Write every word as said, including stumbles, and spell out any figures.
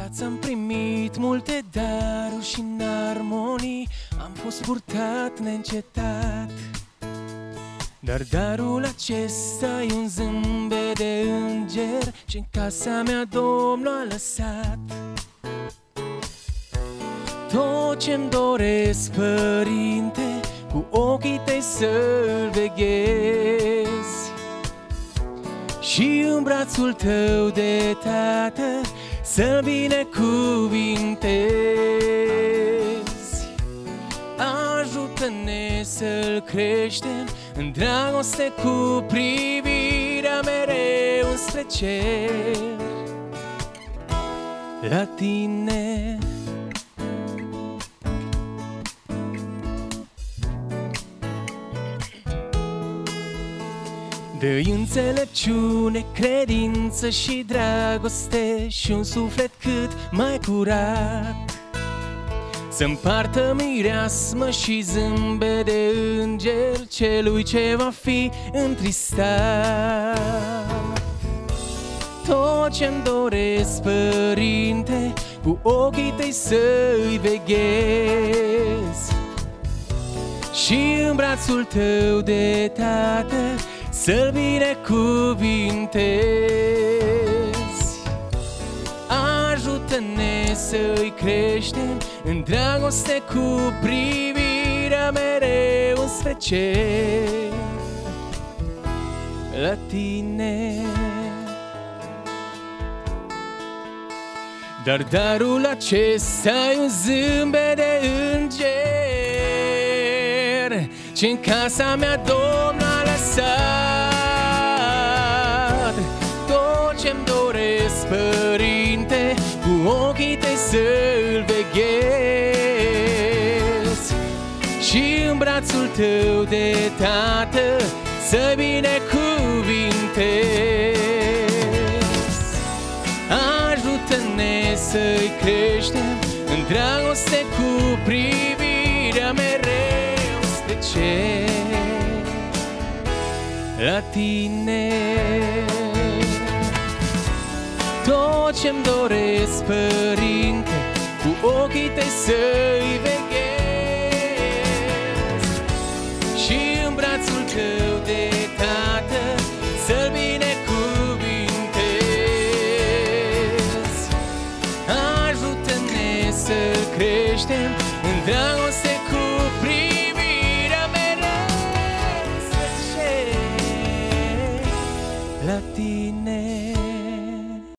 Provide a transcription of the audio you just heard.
viață am primit multe daruri și în armonii am fost purtat neîncetat. Dar darul acesta e un zâmbet de înger și în casa mea Domnul a lăsat. Tot ce-mi doresc, Părinte, cu ochii tăi să-l veghezi și în brațul tău de Tată să-l binecuvintezi. Ajută-ne să-l creștem în dragoste cu privirea mereu înspre cer, la tine. Dă-i înțelepciune, credință și dragoste și un suflet cât mai curat, să împartă mireasmă și zâmbet de înger celui ce va fi întristat. Tot ce-mi doresc, Părinte, cu ochii tăi să-i veghezi și în brațul tău de Tată să-l binecuvintezi. Ajută-ne să-i creștem în dragoste cu privirea mereu înspre cer, la tine. Dar darul acesta e un zâmbet de înger ce în casa mea Domnul a lăsat. Tot ce-mi doresc, Părinte, cu ochii tăi să-l veghezi și în brațul tău de Tată să binecuvintezi. Ajută-ne să-i creștem în dragoste cu privirea mereu spre cer, la tine. Tot ce-mi doresc, Părinte, cu ochii tăi să-i veghezi și în brațul tău de Tată să-l binecuvintezi. Ajută-ne să-l creștem în dragoste cu privirea mereu spre cer, la tine.